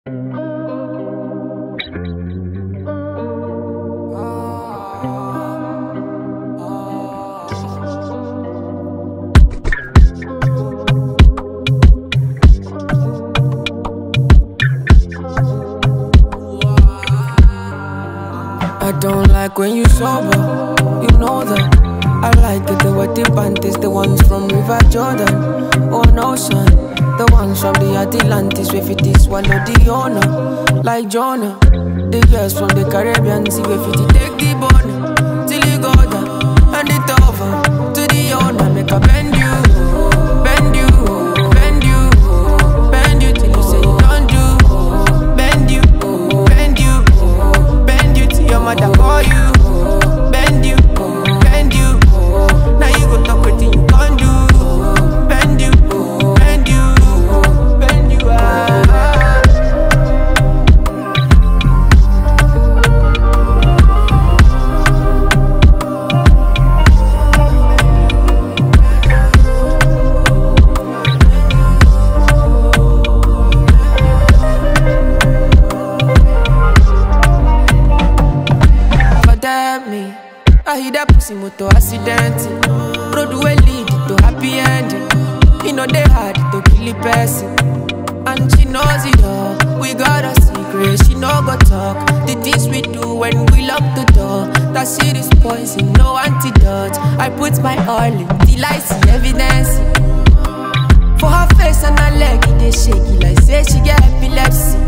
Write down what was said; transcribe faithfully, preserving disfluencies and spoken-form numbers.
I don't like when you sober, you know that. I like it, the wetty panties, the ones from River Jordan or an ocean. The ones from the Atlantis, where fit is swallow the owner, like Jonah. The girls from the Caribbean, see where fit take the bone, till you go down, and it over, to the owner, make a bend you, bend you, bend you, bend you, till you say you don't do, bend you, bend you, bend you, till your mother call you, bend you, bend you, now you go talk with you can't do, bend you, bend you, bend you, ah. Me, I hit that pussy motor accident. Road will lead to happy ending. You know they hard to kill a person, and she knows it all. We got a secret, she no go talk. The things we do when we lock the door, that shit is poison, no antidote. I put my all in till I see evidence. For her face and her leg, it is shaky like say she get epilepsy.